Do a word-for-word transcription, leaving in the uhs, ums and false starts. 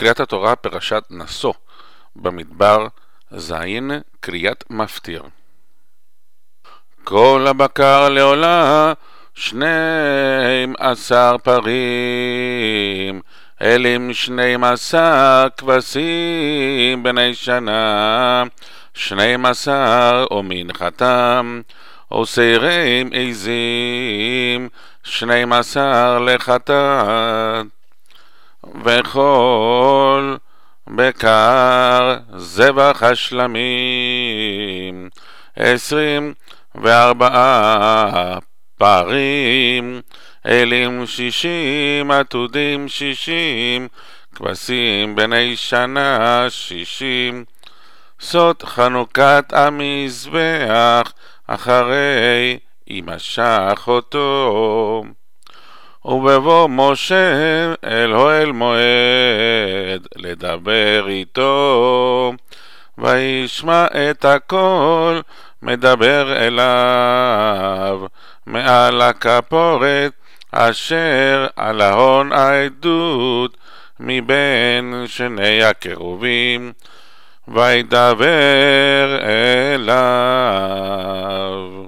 קריאת התורה פרשת נשוא במדבר זין קריאת מפטיר. כל הבקר לעולה שנים עשר פרים, אלים שנים עשר כבשים בני שנה, שנים עשר ומנחתם ושעירים עזים, שנים עשר לחטאת. וכל בקר זבח השלמים, עשרים וארבעה פרים, אלים שישים, עתודים שישים, כבשים בני שנה שישים. סוד חנוכת המזבח אחרי ימשך אותו. ובבוא משה אל אוהל מועד לדבר איתו, וישמע את הקול מדבר אליו מעל הכפורת אשר על ההון העדות מבין שני הקרובים, וידבר אליו.